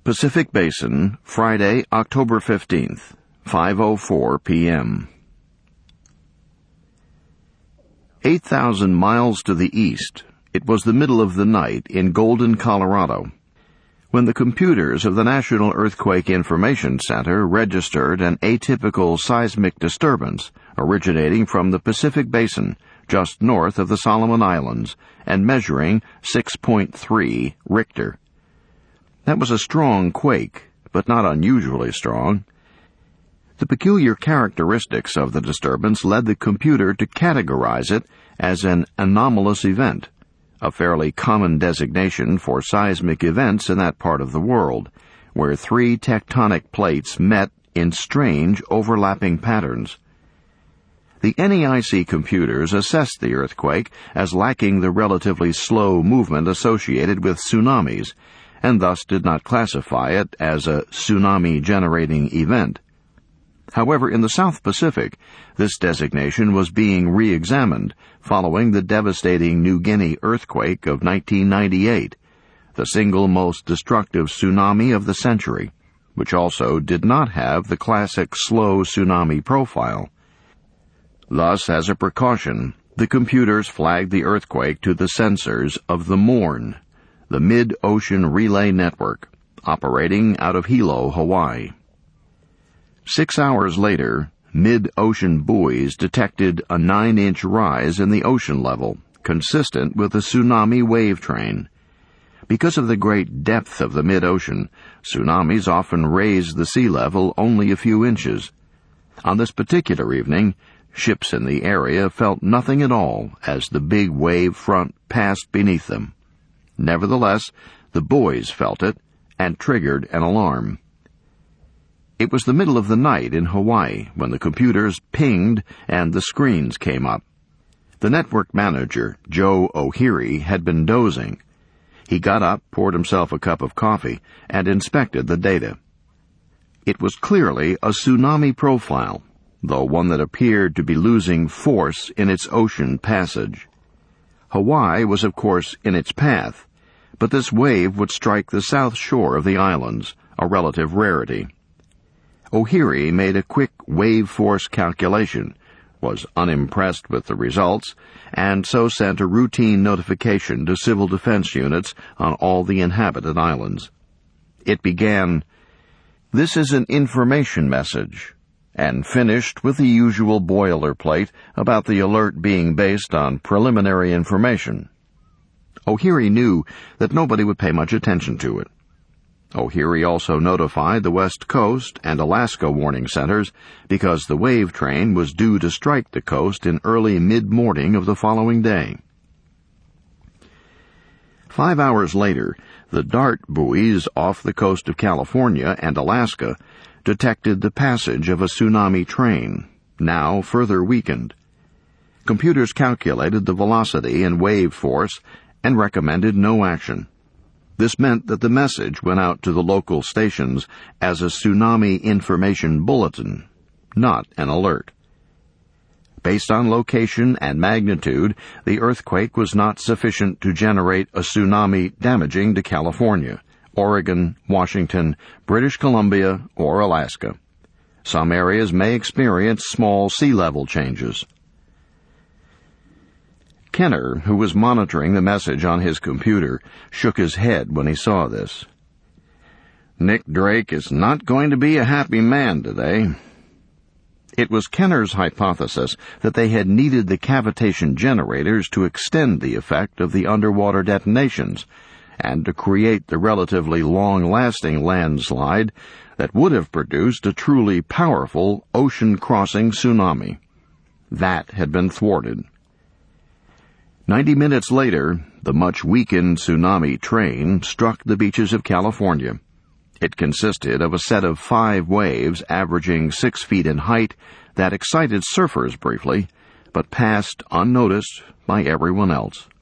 Pacific Basin, Friday, October 15th, 5:04 p.m. 8,000 miles to the east, it was the middle of the night in Golden, Colorado, when the computers of the National Earthquake Information Center registered an atypical seismic disturbance originating from the Pacific Basin just north of the Solomon Islands and measuring 6.3 Richter. That was a strong quake, but not unusually strong. The peculiar characteristics of the disturbance led the computer to categorize it as an anomalous event, a fairly common designation for seismic events in that part of the world, where three tectonic plates met in strange overlapping patterns. The NEIC computers assessed the earthquake as lacking the relatively slow movement associated with tsunamis, and thus did not classify it as a tsunami-generating event. However, in the South Pacific, this designation was being re-examined following the devastating New Guinea earthquake of 1998, the single most destructive tsunami of the century, which also did not have the classic slow tsunami profile. Thus, as a precaution, the computers flagged the earthquake to the sensors of the MORN, the Mid-Ocean Relay Network, operating out of Hilo, Hawaii. 6 hours later, mid-ocean buoys detected a 9-inch rise in the ocean level, consistent with a tsunami wave train. Because of the great depth of the mid-ocean, tsunamis often raise the sea level only a few inches. On this particular evening, ships in the area felt nothing at all as the big wave front passed beneath them. Nevertheless, the buoys felt it and triggered an alarm. It was the middle of the night in Hawaii when the computers pinged and the screens came up. The network manager, Joe O'Heary, had been dozing. He got up, poured himself a cup of coffee, and inspected the data. It was clearly a tsunami profile, though one that appeared to be losing force in its ocean passage. Hawaii was, of course, in its path, but this wave would strike the south shore of the islands, a relative rarity. O'Heary made a quick wave force calculation, was unimpressed with the results, and so sent a routine notification to civil defense units on all the inhabited islands. It began, "This is an information message," and finished with the usual boilerplate about the alert being based on preliminary information. O'Heary knew that nobody would pay much attention to it. O'Heary also notified the West Coast and Alaska warning centers because the wave train was due to strike the coast in early mid-morning of the following day. 5 hours later, the DART buoys off the coast of California and Alaska detected the passage of a tsunami train, now further weakened. Computers calculated the velocity and wave force and recommended no action. This meant that the message went out to the local stations as a tsunami information bulletin, not an alert. Based on location and magnitude, the earthquake was not sufficient to generate a tsunami damaging to California, Oregon, Washington, British Columbia, or Alaska. Some areas may experience small sea level changes. Kenner, who was monitoring the message on his computer, shook his head when he saw this. "Nick Drake is not going to be a happy man today." It was Kenner's hypothesis that they had needed the cavitation generators to extend the effect of the underwater detonations and to create the relatively long-lasting landslide that would have produced a truly powerful ocean-crossing tsunami. That had been thwarted. 90 minutes later, the much-weakened tsunami train struck the beaches of California. It consisted of a set of 5 waves averaging 6 feet in height that excited surfers briefly, but passed unnoticed by everyone else.